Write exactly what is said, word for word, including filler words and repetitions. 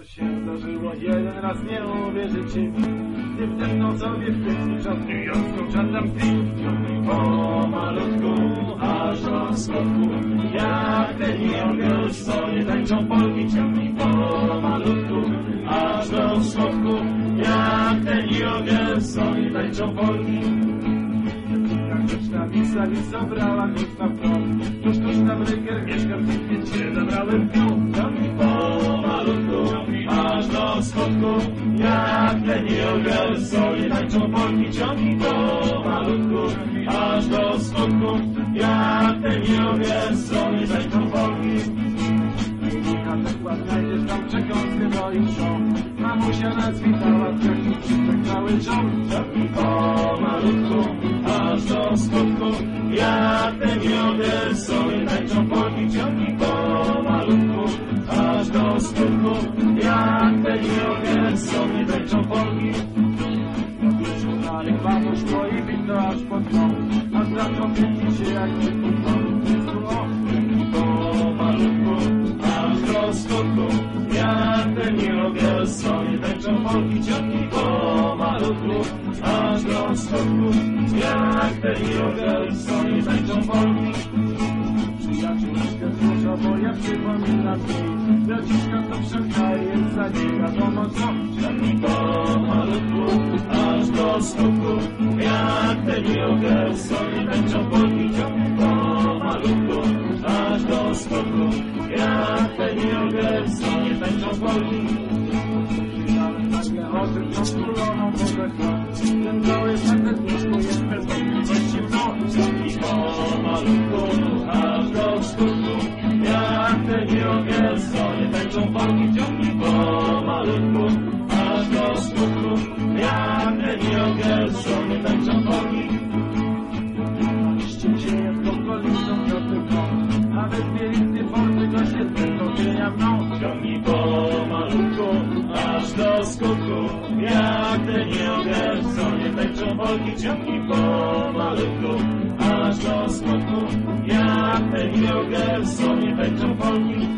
co się zdarzyło jeden raz, nie uwierzycie mi. Nie wdepnął sobie w piękny czas, niujorską czarną film. Ciągnij pomalutku, aż do skutku, jak ten New co nie tańczą Polki. Ciągnij pomalutku, aż do skutku, jak ten New co nie tańczą Polki. Ta wisa, wisa brała klucz na front. Tuż, tuż na breaker mieszka, więc się zabrałem w nią. Ciągnij pomalutku, aż do skutku, jak ten New co nie tańczą Polki. Ciągnij pomalutku, aż do skutku, jak ten New co nie tańczą Polki. Znajdziesz tam przekąskę do ich show. Mamusia nas witała, jak wszyscy cały ciąg. Ciągnij pomalutku, aż do skutku, jak ten New co nie tańczą Polki. Ciągnij pomalutku, aż do skutku, jak ten New co nie tańczą Polki. Ale babusz boi windo aż pod dom, a zaczął pięknie się jak nie Ciągnij pomalutku, aż do skutku, jak ten New co nie tańczą Polki. Ciągnij pomalutku, aż do skutku, jak ten New co nie tańczą Polki. Przyjaciółka zmusza, bo ja przypominam mi, braciszka to wszelka jest za nie wiadomo co. Ciągnij pomalutku, aż do skutku, jak ten New co nie tańczą Polki. Ciągnij pomalutku, aż do skutku, jak ten New co nie tańczą Polki. O tym rozkuloną powierzchnią, ten cały zakres mózgu jest bez wątpliwości mną. Ciągnij pomalutku, aż do skutku, jak ten New co nie tańczą Polki. Ciągnij pomalutku, aż do skutku, jak ten New co nie tańczą Polki. Liście się jak okolicą dotyką, a bez bielizny porty go się zdestopienia mną. Ciągnij pomalutku, aż do skutku, jak ten New co nie tańczą Polki. Ciągnij pomalutku, aż do skutku, jak ten New co nie tańczą Polki.